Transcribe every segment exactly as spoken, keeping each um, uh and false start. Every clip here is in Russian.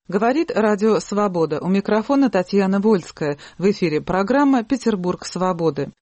Говорит Радио Свобода. У микрофона Татьяна Вольская. В эфире программа «Петербург свободы».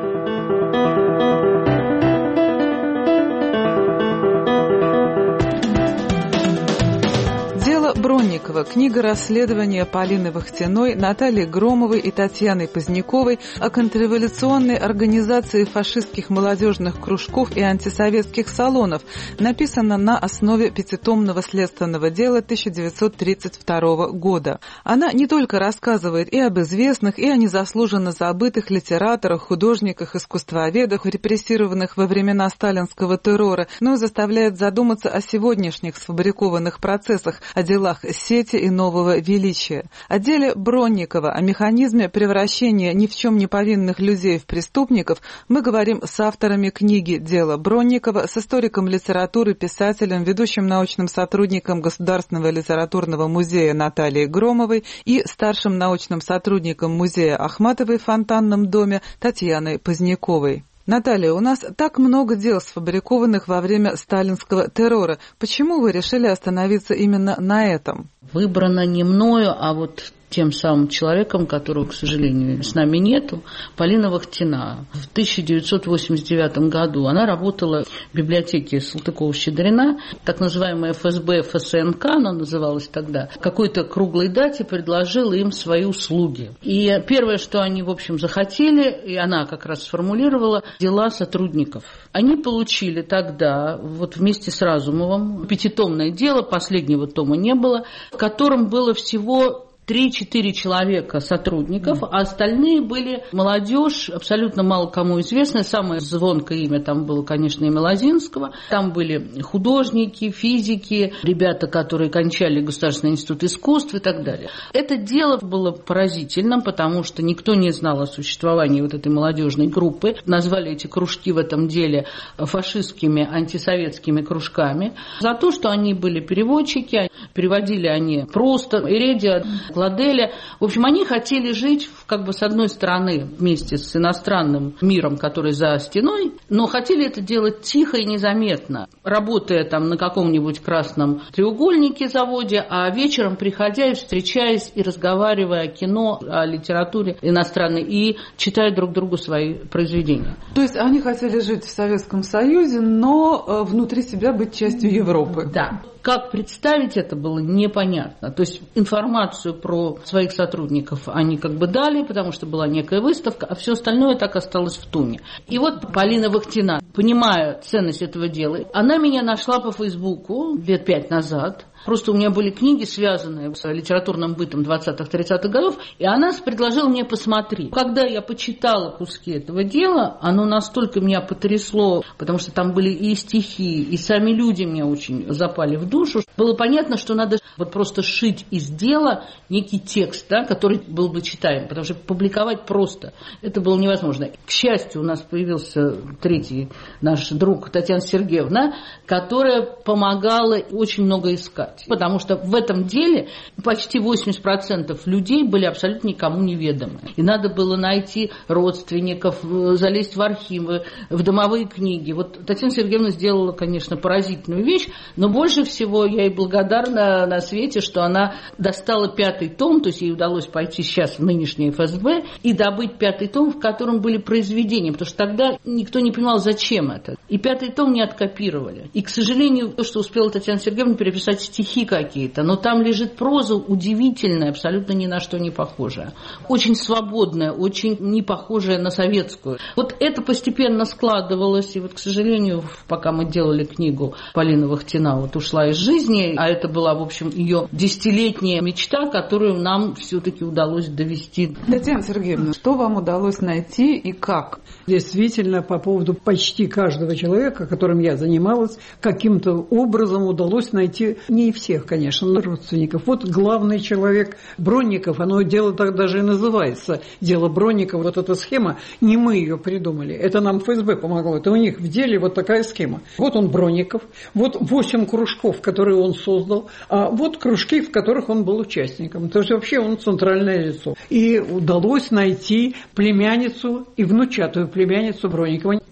Бронникова. Книга расследования Полины Вахтиной, Натальи Громовой и Татьяны Поздняковой о контрреволюционной организации фашистских молодежных кружков и антисоветских салонов написана на основе пятитомного следственного дела тысяча девятьсот тридцать второго года. Она не только рассказывает и об известных, и о незаслуженно забытых литераторах, художниках, искусствоведах, репрессированных во времена сталинского террора, но и заставляет задуматься о сегодняшних сфабрикованных процессах, о делах сети и нового величия. О деле Бронникова, о механизме превращения ни в чем не повинных людей в преступников мы говорим с авторами книги «Дело Бронникова», с историком литературы, писателем, ведущим научным сотрудником Государственного литературного музея Натальей Громовой и старшим научным сотрудником музея Ахматовой в Фонтанном доме Татьяной Поздняковой. Наталья, у нас так много дел, сфабрикованных во время сталинского террора. Почему вы решили остановиться именно на этом? Выбрано не мною, а вот тем самым человеком, которого, к сожалению, с нами нету, Полина Вахтина. В тысяча девятьсот восемьдесят девятом году она работала в библиотеке Салтыкова-Щедрина, так называемая эф эс бэ, эф эс эн ка, она называлась тогда, в какой-то круглой дате предложила им свои услуги. И первое, что они, в общем, захотели, и она как раз сформулировала, дела сотрудников. Они получили тогда, вот вместе с Разумовым, пятитомное дело, последнего тома не было, в котором было всего три-четыре человека сотрудников, а остальные были молодежь, абсолютно мало кому известная. Самое звонкое имя там было, конечно, имя Лозинского. Там были художники, физики, ребята, которые кончали Государственный институт искусств и так далее. Это дело было поразительным, потому что никто не знал о существовании вот этой молодежной группы. Назвали эти кружки в этом деле фашистскими антисоветскими кружками. За то, что они были переводчики, переводили они просто Эредия, Кладеля. В общем, они хотели жить, как бы, с одной стороны, вместе с иностранным миром, который за стеной, но хотели это делать тихо и незаметно, работая там на каком-нибудь красном треугольнике заводе, а вечером приходя и встречаясь и разговаривая о кино, о литературе иностранной и читая друг другу свои произведения. То есть они хотели жить в Советском Союзе, но внутри себя быть частью Европы. Да. Как представить это было непонятно. То есть информацию про своих сотрудников они как бы дали, потому что была некая выставка, а все остальное так осталось в туне. И вот Полина Вахтина, понимая ценность этого дела, она меня нашла по Фейсбуку лет пять назад. Просто у меня были книги, связанные с литературным бытом двадцатых-тридцатых годов, и она предложила мне посмотреть. Когда я почитала куски этого дела, оно настолько меня потрясло, потому что там были и стихи, и сами люди мне очень запали в душу. Было понятно, что надо вот просто сшить из дела некий текст, да, который был бы читаем, потому что публиковать просто это было невозможно. К счастью, у нас появился третий наш друг Татьяна Сергеевна, которая помогала очень много искать. Потому что в этом деле почти восемьдесят процентов людей были абсолютно никому неведомы. И надо было найти родственников, залезть в архивы, в домовые книги. Вот Татьяна Сергеевна сделала, конечно, поразительную вещь, но больше всего я ей благодарна на свете, что она достала пятый том, то есть ей удалось пойти сейчас в нынешний эф эс бэ и добыть пятый том, в котором были произведения, потому что тогда никто не понимал, зачем это. И пятый том не откопировали. И, к сожалению, то, что успела Татьяна Сергеевна переписать стихи, стихи какие-то, но там лежит проза удивительная, абсолютно ни на что не похожая. Очень свободная, очень не похожая на советскую. Вот это постепенно складывалось, и вот, к сожалению, пока мы делали книгу, Полина Вахтина вот ушла из жизни, а это была, в общем, ее десятилетняя мечта, которую нам все-таки удалось довести. Татьяна Сергеевна, что вам удалось найти и как? Действительно, по поводу почти каждого человека, которым я занималась, каким-то образом удалось найти не всех, конечно, родственников. Вот главный человек Бронников, оно дело так даже и называется. Дело Бронникова, вот эта схема, не мы ее придумали. Это нам эф эс бэ помогло. Это у них в деле вот такая схема. Вот он Бронников, вот восемь кружков, которые он создал, а вот кружки, в которых он был участником. То есть вообще он центральное лицо. И удалось найти племянницу и внучатую племянницу Бронникова.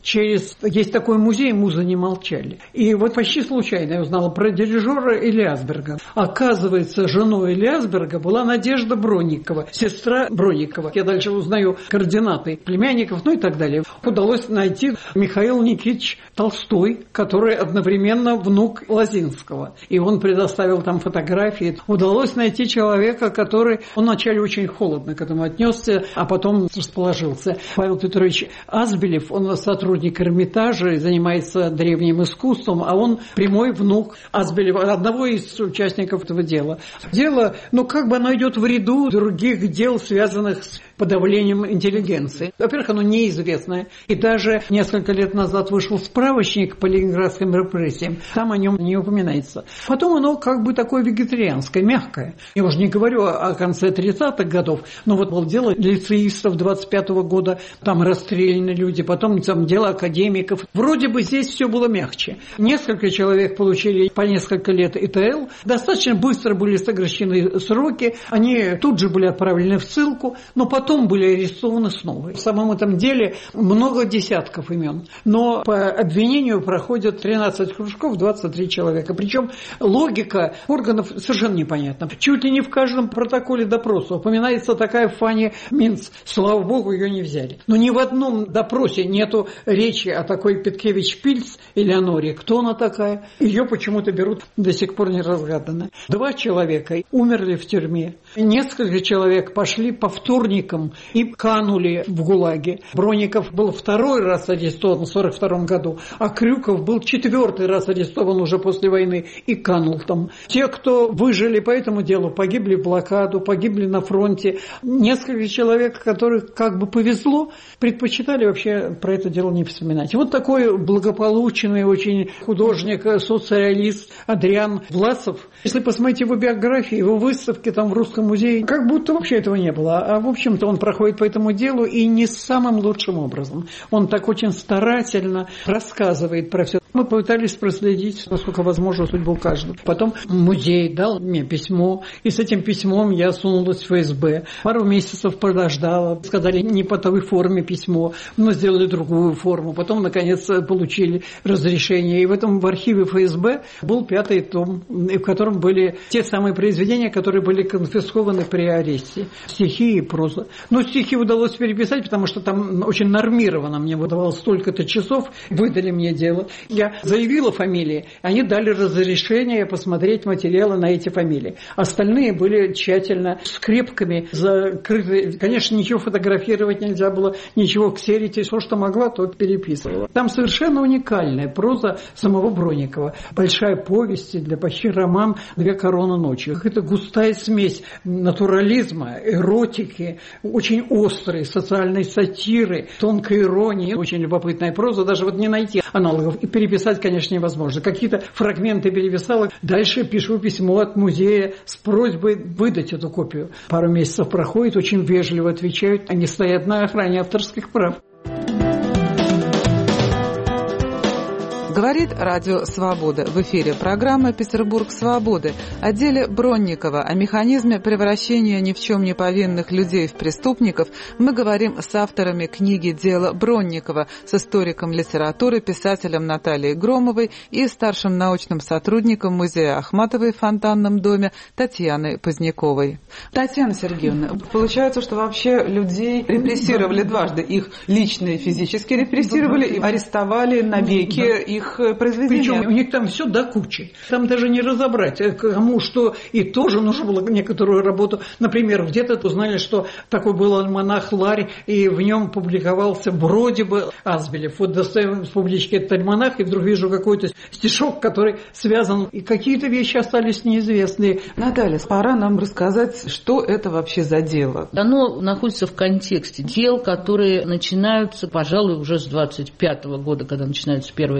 через... Есть такой музей «Музы не молчали». И вот почти случайно я узнала про дирижера Элиасберга. Оказывается, женой Элиасберга была Надежда Бронникова, сестра Бронникова. Я дальше узнаю координаты племянников, ну и так далее. Удалось найти Михаил Никитич Толстой, который одновременно внук Лозинского. И он предоставил там фотографии. Удалось найти человека, который... Он вначале очень холодно к этому отнесся, а потом расположился. Павел Петрович Азбелев, он сотрудник Эрмитажа, занимается древним искусством, а он прямой внук Азбелева, одного из участников этого дела. Дело, ну как бы оно идет в ряду других дел, связанных с подавлением интеллигенции. Во-первых, оно неизвестное. И даже несколько лет назад вышел справочник по ленинградским репрессиям. Там о нем не упоминается. Потом оно как бы такое вегетарианское, мягкое. Я уже не говорю о конце тридцатых годов, но вот было дело лицеистов двадцать пятого года, там расстреляны люди, потом там дело академиков. Вроде бы здесь все было мягче. Несколько человек получили по несколько лет ИТЛ. Достаточно быстро были сокращены сроки. Они тут же были отправлены в ссылку, но потом были арестованы снова. В самом этом деле много десятков имен. Но по обвинению проходят тринадцать кружков, двадцать три человека. Причем логика органов совершенно непонятна. Чуть ли не в каждом протоколе допроса упоминается такая Фанни Минц. Слава богу, ее не взяли. Но ни в одном допросе нету речи о такой Петкевич-Пильц Элеоноре. Кто она такая? Ее почему-то берут, до сих пор не разгадано. Два человека умерли в тюрьме. Несколько человек пошли по вторникам и канули в ГУЛАГе. Бронников был второй раз арестован в сорок втором году, а Крюков был четвертый раз арестован уже после войны и канул там. Те, кто выжили по этому делу, погибли в блокаду, погибли на фронте. Несколько человек, которых как бы повезло, предпочитали вообще про это дело не вспоминать. Вот такой благополучный очень художник, соцреалист Адриан Власов. Если посмотреть его биографии, его выставки там в Русском музее, как будто вообще этого не было. А в общем-то он проходит по этому делу и не самым лучшим образом. Он так очень старательно рассказывает про все. Мы пытались проследить, насколько возможно, судьбу каждого. Потом музей дал мне письмо, и с этим письмом я сунулась в ФСБ. Пару месяцев подождала, сказали, не по той форме письмо, но сделали другую форму. Потом, наконец, получили разрешение. И в этом в архиве ФСБ был пятый том, в котором были те самые произведения, которые были конфискованы при аресте. Стихи и проза. Но стихи удалось переписать, потому что там очень нормировано. Мне выдавалось столько-то часов, выдали мне дело. Я заявила фамилии, они дали разрешение посмотреть материалы на эти фамилии. Остальные были тщательно скрепками закрыты. Конечно, ничего фотографировать нельзя было, ничего ксерить, и все, что могла, то переписывала. Там совершенно уникальная проза самого Бронникова. Большая повесть, для почти роман «Две короны ночи». Это густая смесь натурализма, эротики, очень острой социальной сатиры, тонкой иронии. Очень любопытная проза, даже вот не найти аналогов. И переписать, конечно, невозможно. Какие-то фрагменты переписала. Дальше пишу письмо от музея с просьбой выдать эту копию. Пару месяцев проходит, очень вежливо отвечают. Они стоят на охране авторских прав. Говорит Радио Свобода. В эфире программа «Петербург свободы». О деле Бронникова, о механизме превращения ни в чем не повинных людей в преступников мы говорим с авторами книги «Дело Бронникова», с историком литературы, писателем Натальей Громовой и старшим научным сотрудником музея Ахматовой в Фонтанном доме Татьяной Поздняковой. Татьяна Сергеевна, получается, что вообще людей репрессировали дважды. Их лично и физически репрессировали, и арестовали навеки их произведения. Причем у них там все до кучи. Там даже не разобрать, кому что. И тоже нужно было некоторую работу. Например, где-то узнали, что такой был альманах «Ларь», и в нем публиковался вроде бы Азбелев. Вот достаем с публички этот альманах, и вдруг вижу какой-то стишок, который связан. И какие-то вещи остались неизвестные. Наталья, пора нам рассказать, что это вообще за дело. Оно находится в контексте дел, которые начинаются, пожалуй, уже с двадцать пятого года, когда начинается первое дело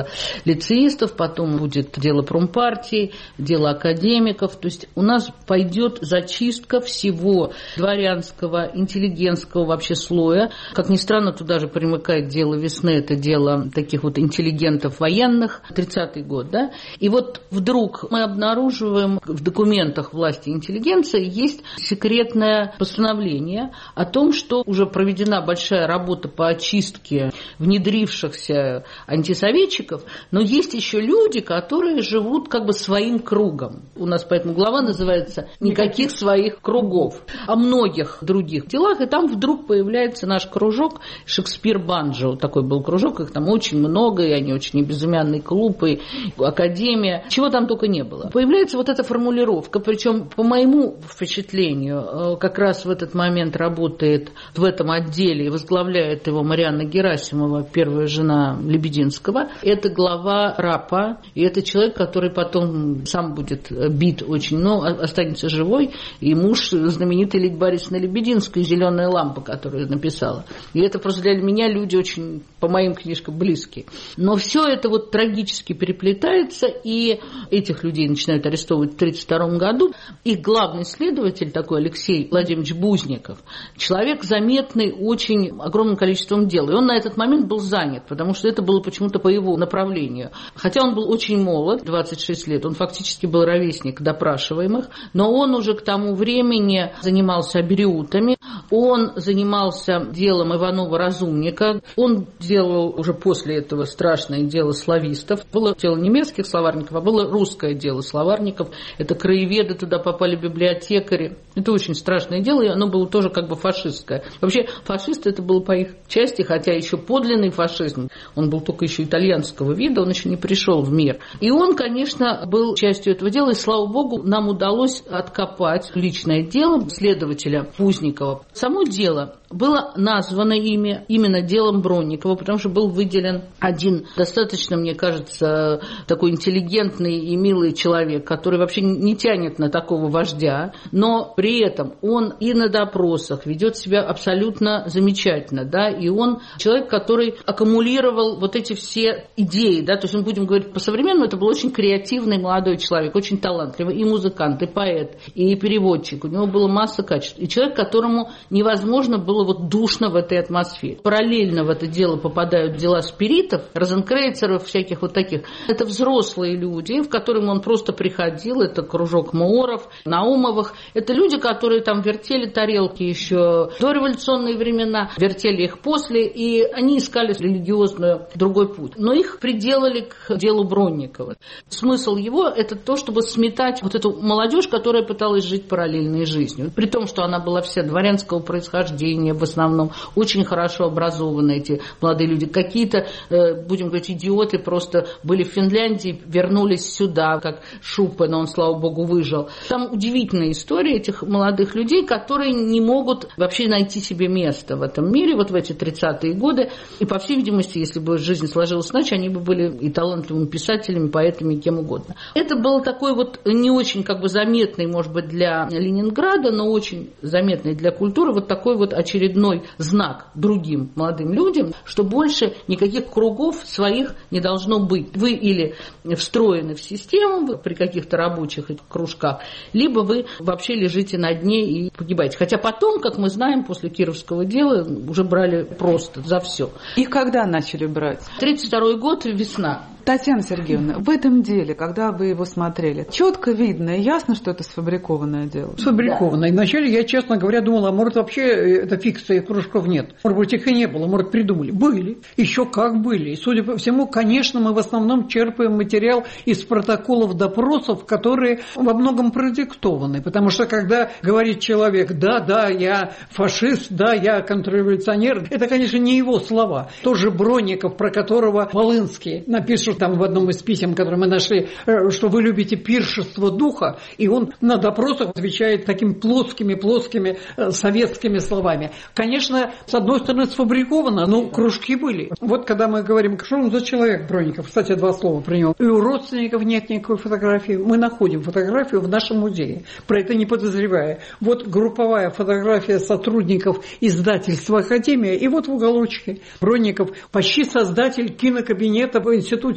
лицеистов, потом будет дело промпартии, дело академиков. То есть у нас пойдет зачистка всего дворянского, интеллигентского вообще слоя. Как ни странно, туда же примыкает дело весны, это дело таких вот интеллигентов военных, тридцатый год, да. И вот вдруг мы обнаруживаем в документах власти интеллигенции есть секретное постановление о том, что уже проведена большая работа по очистке внедрившихся антисоветчиков, но есть еще люди, которые живут как бы своим кругом. У нас поэтому глава называется «Никаких своих кругов», о многих других делах, и там вдруг появляется наш кружок Шекспир-Банджо. Такой был кружок, их там очень много, и они очень безымянный клуб, и академия, чего там только не было. Появляется вот эта формулировка, причем по моему впечатлению, как раз в этот момент работает в этом отделе и возглавляет его Марианна Герасимова, первая жена Лебединского. Это глава РАПа, и это человек, который потом сам будет бит очень, но останется живой, и муж знаменитой Лидии Борисовны Лебединской, «Зеленая лампа», которую написала. И это просто для меня люди очень, по моим книжкам, близкие. Но все это вот трагически переплетается, и этих людей начинают арестовывать в тысяча девятьсот тридцать втором году. Их главный следователь, такой Алексей Владимирович Бузников, человек заметный очень огромным количеством дел. И он на этот момент был занят, потому что это было почему-то по его направлению. Хотя он был очень молод, двадцать шесть лет, он фактически был ровесник допрашиваемых, но он уже к тому времени занимался абериутами, он занимался делом Иванова-Разумника, он делал уже после этого страшное дело славистов. Было дело немецких словарников, а было русское дело словарников. Это краеведы, туда попали библиотекари. Это очень страшное дело, и оно было тоже как бы фашистское. Вообще фашисты это было по их части, хотя еще подлинный фашизм, он был только еще итальянского вида, он еще не пришел в мир. И он, конечно, был частью этого дела, и, слава богу, нам удалось откопать личное дело следователя Пузникова. Само дело было названо ими именно делом Бронникова, потому что был выделен один достаточно, мне кажется, такой интеллигентный и милый человек, который вообще не тянет на такого вождя, но при этом он и на допросах ведет себя абсолютно замечательно, да, и он человек, который аккумулировал вот эти все идеи, да, то есть мы будем говорить по-современному, это был очень креативный молодой человек, очень талантливый, и музыкант, и поэт, и переводчик, у него была масса качеств, и человек, которому невозможно было вот душно в этой атмосфере. Параллельно в это дело попадают дела спиритов, розенкрейцеров, всяких вот таких. Это взрослые люди, в которым он просто приходил, это кружок Мооров, Наумовых. Это люди, которые там вертели тарелки еще до революционные времена, вертели их после, и они искали религиозную другой путь. Но их приделали к делу Бронникова. Смысл его – это то, чтобы сметать вот эту молодежь, которая пыталась жить параллельной жизнью. При том, что она была вся дворянского происхождения, в основном очень хорошо образованы эти молодые люди. Какие-то, будем говорить, идиоты просто были в Финляндии, вернулись сюда, как Шупе, но он, слава богу, выжил. Там удивительная история этих молодых людей, которые не могут вообще найти себе место в этом мире, вот в эти тридцатые годы. И, по всей видимости, если бы жизнь сложилась иначе, они бы были и талантливыми писателями, поэтами, кем угодно. Это был такой вот не очень как бы заметный, может быть, для Ленинграда, но очень заметный для культуры, вот такой вот очередной знак другим молодым людям, что больше никаких кругов своих не должно быть. Вы или встроены в систему при каких-то рабочих кружках, либо вы вообще лежите на дне и погибаете. Хотя потом, как мы знаем, после Кировского дела уже брали просто за все. Их когда начали брать? тридцать второй год, весна. Татьяна Сергеевна, в этом деле, когда вы его смотрели, четко видно и ясно, что это сфабрикованное дело? Сфабрикованное. Да. Вначале я, честно говоря, думала, а может вообще это фикция, кружков нет. Может быть, их и не было, может, придумали. Были. Еще как были. И, судя по всему, конечно, мы в основном черпаем материал из протоколов допросов, которые во многом продиктованы. Потому что, когда говорит человек, да, да, я фашист, да, я контрреволюционер, это, конечно, не его слова. Тоже Бронников, про которого Волынский напишет там в одном из писем, которые мы нашли, что вы любите пиршество духа, и он на допросах отвечает такими плоскими-плоскими советскими словами. Конечно, с одной стороны, сфабриковано, но кружки были. Вот когда мы говорим, что он за человек, Бронников, кстати, два слова про него. И у родственников нет никакой фотографии. Мы находим фотографию в нашем музее, про это не подозревая. Вот групповая фотография сотрудников издательства «Академия», и вот в уголочке Бронников, почти создатель кинокабинета в институте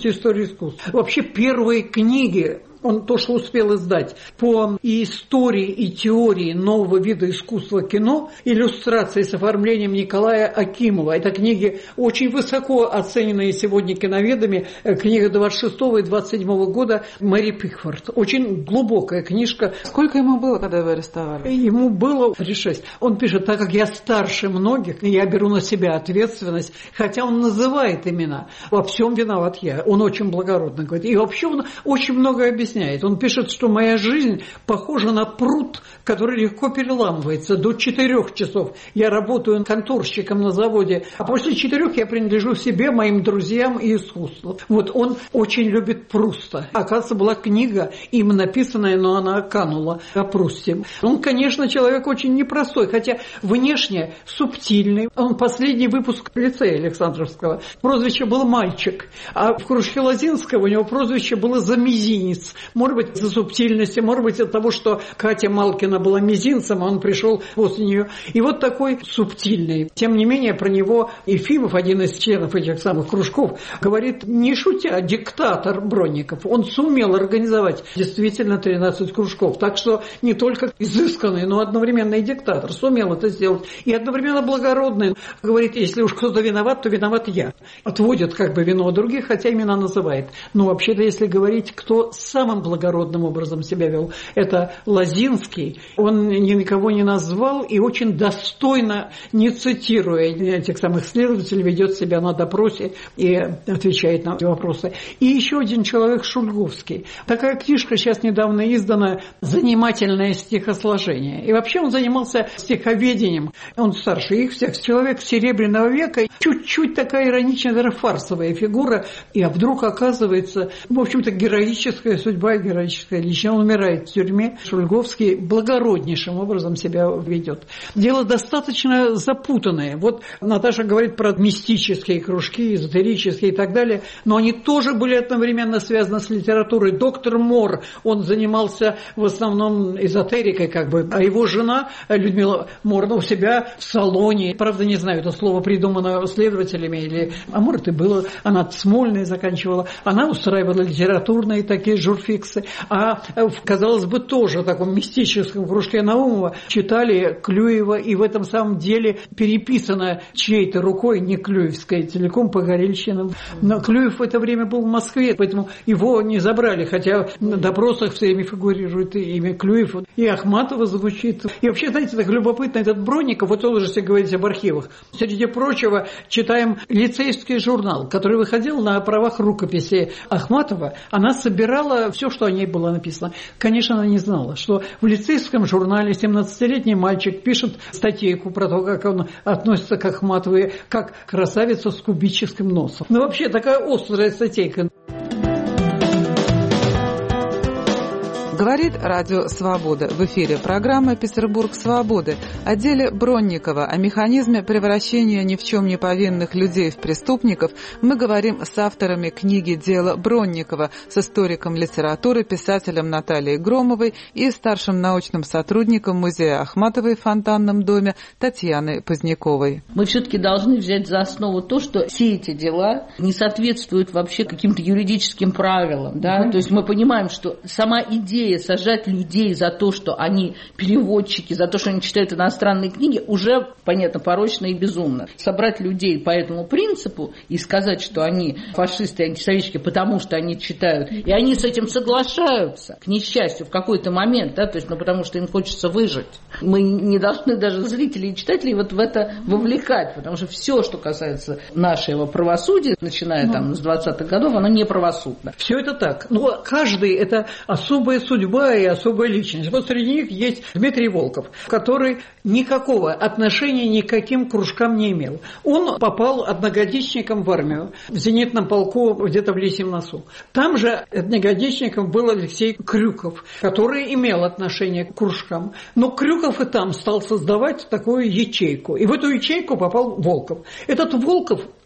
Институте истории искусств. Вообще первые книги, он то, что успел издать, по и истории, и теории нового вида искусства кино, иллюстрации с оформлением Николая Акимова. Это книги очень высоко оцененные сегодня киноведами. Книга двадцать шестого и двадцать седьмого года Мэри Пикфорд. Очень глубокая книжка. Сколько ему было, когда его арестовали? Ему было тридцать шесть. Он пишет: так как я старше многих, я беру на себя ответственность, хотя он называет имена. Во всем виноват я. Он очень благородно говорит. И вообще он очень многое объясняет. Он пишет, что моя жизнь похожа на пруд, который легко переламывается. До четырех часов я работаю конторщиком на заводе, а после четырех я принадлежу себе, моим друзьям и искусству. Вот он очень любит Пруста. Оказывается, была книга, им написанная, но она канула о Прусте. Он, конечно, человек очень непростой, хотя внешне субтильный. Он последний выпуск лицея Александровского. Прозвище было «Мальчик», а в кружке Лозинского у него прозвище было «За мизинец». Может быть, за субтильности, может быть, от того, что Катя Малкина была мизинцем, а он пришел после нее. И вот такой субтильный. Тем не менее, про него Ефимов, один из членов этих самых кружков, говорит, не шутя, диктатор Бронников. Он сумел организовать действительно тринадцать кружков. Так что не только изысканный, но одновременно и диктатор. Сумел это сделать. И одновременно благородный. Говорит, если уж кто-то виноват, то виноват я. Отводит как бы вину других, хотя имена называет. Но вообще-то, если говорить, кто самым благородным образом себя вел, это Лозинский. Он никого не назвал и очень достойно, не цитируя этих самых следователей, ведет себя на допросе и отвечает на вопросы. И еще один человек, Шульговский. Такая книжка сейчас недавно издана «Занимательное стихосложение». И вообще он занимался стиховедением. Он старше их всех. Человек Серебряного века. Чуть-чуть такая ироничная, даже фарсовая фигура. И а вдруг оказывается, в общем-то, героическая судьба, героическая личность. Он умирает в тюрьме. Шульговский благороднейшим образом себя ведет. Дело достаточно запутанное. Вот Наташа говорит про мистические кружки, эзотерические и так далее, но они тоже были одновременно связаны с литературой. Доктор Мор, он занимался в основном эзотерикой, как бы, а его жена Людмила Мор у себя в салоне, правда, не знаю, это слово придумано следователями, или, а может и было, она Смольной заканчивала, она устраивала литературные такие журфиксы, а, казалось бы, тоже в таком мистическом кружке Наумова читали Клюева, и в этом самом деле переписано чьей-то рукой, не Клюевской, целиком по Горельщинам. Но Клюев в это время был в Москве, поэтому его не забрали, хотя на допросах все время фигурирует имя Клюев, и Ахматова звучит. И вообще, знаете, так любопытно, этот Бронников, вот он уже все говорит об архивах. Среди прочего, читаем лицейский журнал, который выходил на правах рукописи Ахматова. Она собирала все, что о ней было написано. Конечно, она не знала, что в лицейском журнале семнадцатилетний мальчик пишет статейку про то, как он относится к Ахматовой, как красавица с кубическим носом. Ну, вообще, такая острая статейка. Говорит Радио Свобода. В эфире программа «Петербург свободы». О деле Бронникова, о механизме превращения ни в чем не повинных людей в преступников мы говорим с авторами книги «Дело Бронникова», с историком литературы, писателем Натальей Громовой и старшим научным сотрудником Музея Ахматовой в Фонтанном доме Татьяной Поздняковой. Мы все-таки должны взять за основу то, что все эти дела не соответствуют вообще каким-то юридическим правилам. Да? Mm-hmm. То есть мы понимаем, что сама идея сажать людей за то, что они переводчики, за то, что они читают иностранные книги, уже, понятно, порочно и безумно. Собрать людей по этому принципу и сказать, что они фашисты и антисоветчики, потому что они читают, и они с этим соглашаются, к несчастью, в какой-то момент, да, то есть, ну, потому что им хочется выжить. Мы не должны даже зрителей и читателей вот в это вовлекать, потому что все, что касается нашего правосудия, начиная ну, там с двадцатых годов, оно не правосудно. Все это так. Но каждый – это особая судьба и особая личность. Вот среди них есть Дмитрий Волков, который никакого отношения ни к каким кружкам не имел. Он попал одногодичником в армию, в зенитном полку где-то в Лисьем носу. Там же одногодичником был Алексей Крюков, который имел отношение к кружкам. Но Крюков и там стал создавать такую ячейку. И в эту ячейку попал Волков. Этот Волков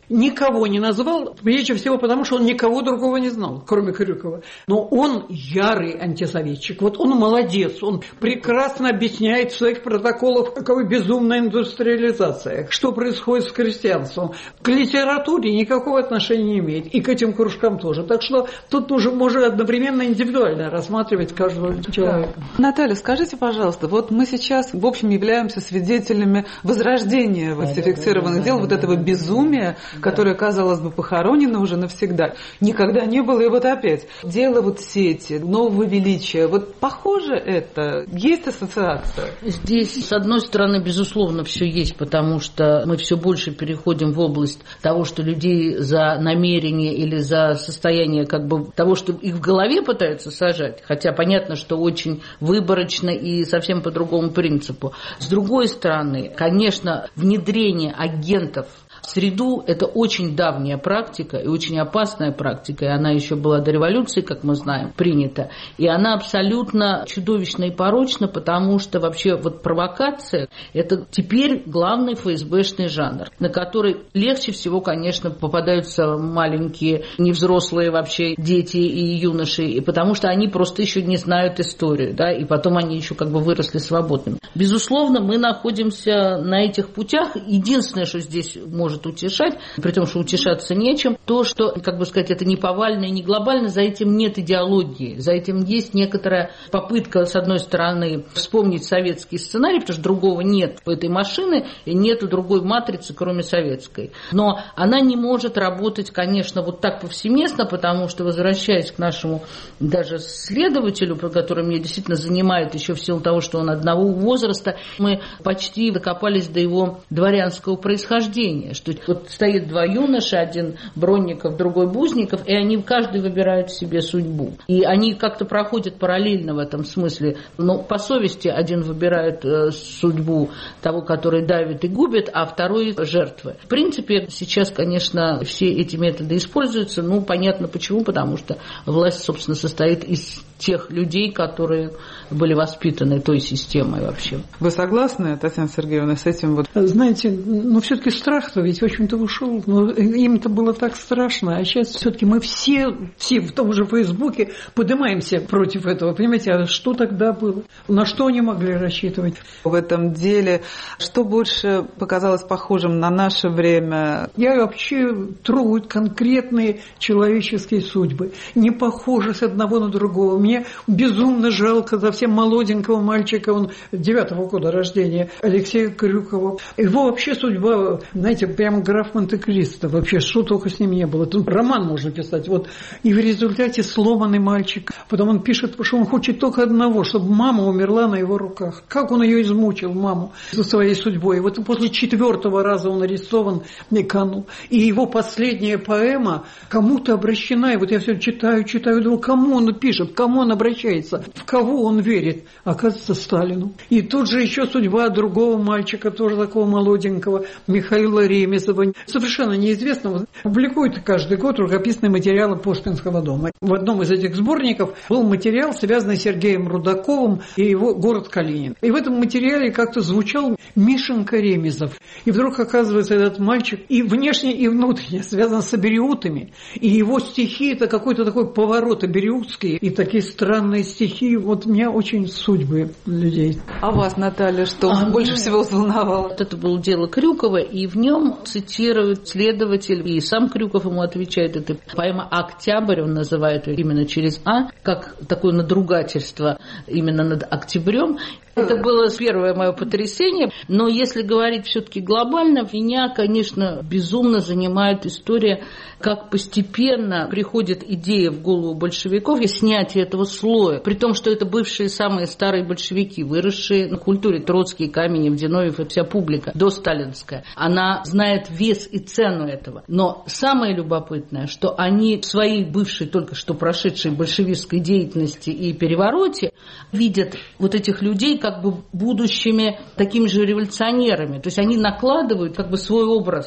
никого не назвал, прежде всего потому, что он никого другого не знал, кроме Крюкова. Но он ярый антисоветчик. Вот он молодец, он прекрасно объясняет в своих протоколах, какова безумная индустриализация, что происходит с крестьянством. К литературе никакого отношения не имеет, и к этим кружкам тоже. Так что тут уже можно одновременно индивидуально рассматривать каждого человека. Наталья, скажите, пожалуйста, вот мы сейчас, в общем, являемся свидетелями возрождения фальсифицированных дел, вот этого безумия, которое, казалось бы, похоронено уже навсегда. Никогда не было, и вот опять. Дело вот сети, нового величия. Вот похоже это? Есть ассоциация? Здесь, с одной стороны, безусловно, все есть, потому что мы все больше переходим в область того, что людей за намерение или за состояние как бы того, что их в голове пытаются сажать. Хотя понятно, что очень выборочно и совсем по другому принципу. С другой стороны, конечно, внедрение агентов в среду – это очень давняя практика и очень опасная практика, и она еще была до революции, как мы знаем, принята. И она абсолютно чудовищна и порочна, потому что вообще вот провокация – это теперь главный эф эс бэшный жанр, на который легче всего, конечно, попадаются маленькие, невзрослые вообще дети и юноши, и потому что они просто еще не знают историю, да, и потом они еще как бы выросли свободными. Безусловно, мы находимся на этих путях. Единственное, что здесь может утешать, при том, что утешаться нечем, то, что, как бы сказать, это не повально и не глобально, за этим нет идеологии, за этим есть некоторая попытка, с одной стороны, вспомнить советский сценарий, потому что другого нет у этой машины, и нету другой матрицы, кроме советской. Но она не может работать, конечно, вот так повсеместно, потому что, возвращаясь к нашему даже следователю, который меня действительно занимает еще в силу того, что он одного возраста, мы почти докопались до его дворянского происхождения, что вот стоит два юноши, один Бронников, другой Бузников, и они каждый выбирают себе судьбу. И они как-то проходят параллельно в этом смысле. Но по совести один выбирает э, судьбу того, который давит и губит, а второй – жертвы. В принципе, сейчас, конечно, все эти методы используются. Ну, понятно почему, потому что власть, собственно, состоит из тех людей, которые были воспитаны той системой вообще. Вы согласны, Татьяна Сергеевна, с этим? Вот? Знаете, ну все-таки страх-то ведь, в общем-то, ушел. Но им-то было так страшно. А сейчас все-таки мы все, все в том же Фейсбуке поднимаемся против этого. Понимаете, а что тогда было? На что они могли рассчитывать? В этом деле, что больше показалось похожим на наше время? Я вообще трогаю конкретные человеческие судьбы. Не похожи с одного на другого. Мне безумно жалко совсем молоденького мальчика, он девятого года рождения, Алексея Крюкова. Его вообще судьба, знаете, прямо граф Монте-Кристо. Вообще, что только с ним не было. Тут роман можно писать. Вот. И в результате сломанный мальчик. Потом он пишет, что он хочет только одного, чтобы мама умерла на его руках. Как он ее измучил, маму, со своей судьбой. И вот после четвертого раза он арестован и канул. И его последняя поэма кому-то обращена. И вот я все читаю, читаю, думаю, кому он пишет, кому он обращается, в кого он верит. Оказывается, Сталину. И тут же еще судьба другого мальчика, тоже такого молоденького, Михаила Ремезова. Совершенно неизвестного. Публикует каждый год рукописные материалы Пушкинского дома. В одном из этих сборников был материал, связанный с Сергеем Рудаковым и его «Город Калинин». И в этом материале как-то звучал Мишенька Ремезов. И вдруг оказывается, этот мальчик и внешне, и внутренне связан с абериутами. И его стихи – это какой-то такой поворот абериутский. И такие странные стихи. Вот меня очень судьбы людей. А вас, Наталья, что а больше меня... всего взволновало? Вот это было дело Крюкова, и в нем цитирует следователь, и сам Крюков ему отвечает. Это поэма «Октябрь», он называет ее именно через «А», как такое надругательство именно над октябрем. Это было первое мое потрясение. Но если говорить все-таки глобально, меня, конечно, безумно занимает история, как постепенно приходит идея в голову большевиков и снятие этого слоя. При том, что это бывшие самые старые большевики, выросшие на культуре. Троцкий, Каменев, Зиновьев и вся публика досталинская. Она знает вес и цену этого. Но самое любопытное, что они в своей бывшей, только что прошедшей большевистской деятельности и перевороте видят вот этих людей как бы будущими такими же революционерами. То есть они накладывают как бы свой образ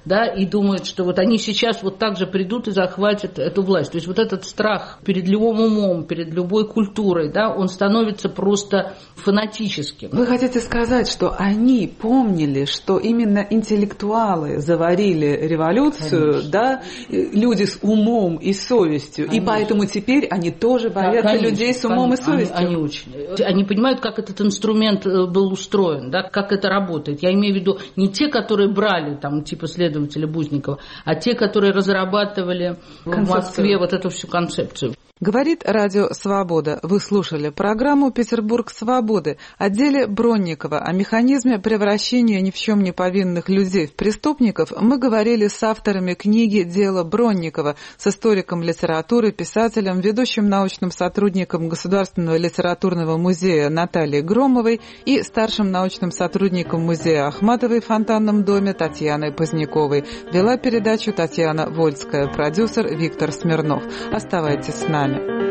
да, и думают, что вот они сейчас вот так же придут и захватят эту власть. То есть вот этот страх перед любым умом, перед любой культурой, да, он становится просто фанатическим. Вы хотите сказать, что они помнили, что именно интеллектуалы заварили революцию, конечно, да, люди с умом и совестью, конечно, и поэтому теперь они тоже боятся, да, конечно, людей с умом, конечно, и совестью? Они, они очень. Они понимают, как этот инструмент был устроен, да, как это работает. Я имею в виду не те, которые брали, там, типа следователя Бузникова, а те, которые разрабатывали концепцию. В Москве вот эту всю концепцию. Говорит Радио Свобода. Вы слушали программу «Петербург свободы» о деле Бронникова, о механизме превращения ни в чем не повинных людей в преступников. Мы говорили с авторами книги «Дело Бронникова», с историком литературы, писателем, ведущим научным сотрудником Государственного литературного музея Натальей Громовой и старшим научным сотрудником музея Ахматовой в Фонтанном доме Татьяной Поздняковой. Вела передачу Татьяна Вольская, продюсер Виктор Смирнов. Оставайтесь с нами.